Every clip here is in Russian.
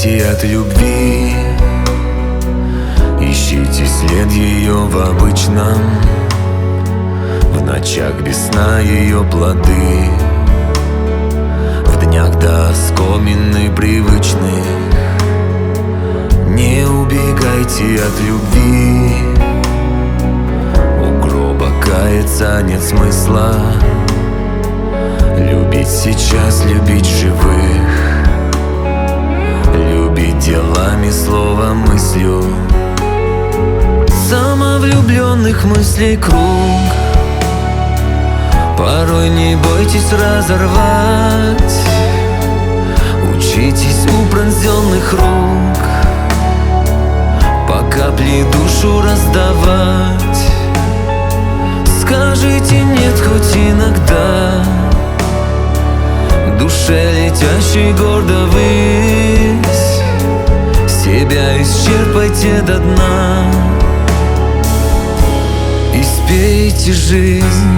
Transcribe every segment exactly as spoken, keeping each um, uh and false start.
убегайте от любви, ищите след ее в обычном, в ночах без сна ее плоды, в днях до оскомины привычных. Не убегайте от любви, у гроба каяться нет смысла. Любить сейчас, любить живых, любить делами, словом, мыслью. Самовлюбленных мыслей круг, порой не бойтесь разорвать. Учитесь у пронзенных рук по капле душу раздавать. Скажите нет хоть иногда душе, летящей гордо ввысь. Себя исчерпайте до дна и спейте жизнь.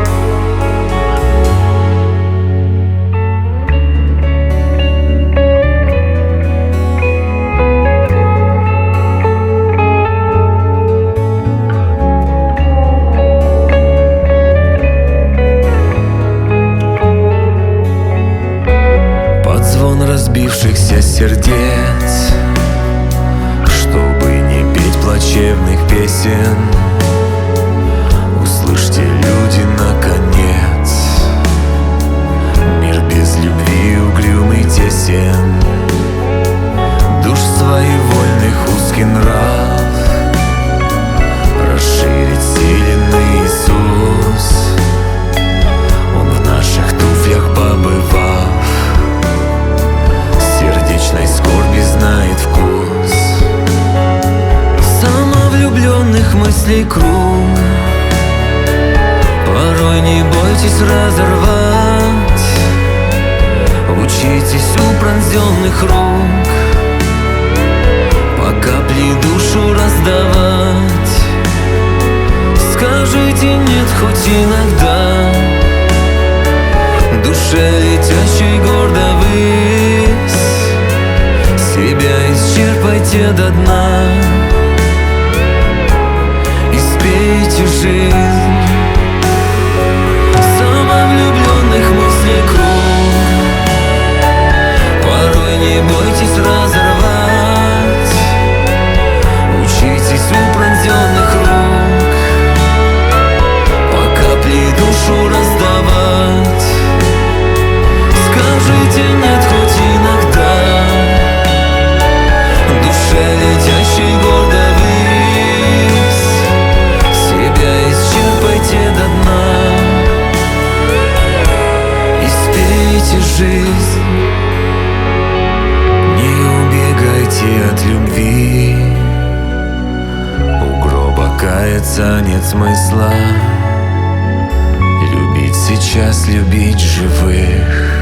Разбившихся сердец, чтобы не петь плачевных песен, услышьте, люди, наконец, мир без любви угрюмый тесен. Душ своевольных узкий нрав расширить силен Иисус. Он в наших туфлях побывав, сердечной скорби знает вкус. Самовлюбленных мыслей круг, порой не бойтесь разорвать. Учитесь у пронзенных рук по капле душу раздавать. Скажите нет хоть иногда душе, летящей гордо ввысь. Себя исчерпайте до дна и спейте жизнь. Самовлюбленных мыслей круг, порой не бойтесь разорвать. Учитесь у пронзенных рук по капле душу раздавать. Скажите нет хоть иногда душе, летящей гордо ввысь. Себя исчерпайте до дна и спейте жизнь. Не убегайте от любви, у гроба каяться нет смысла. Любить сейчас, любить живых,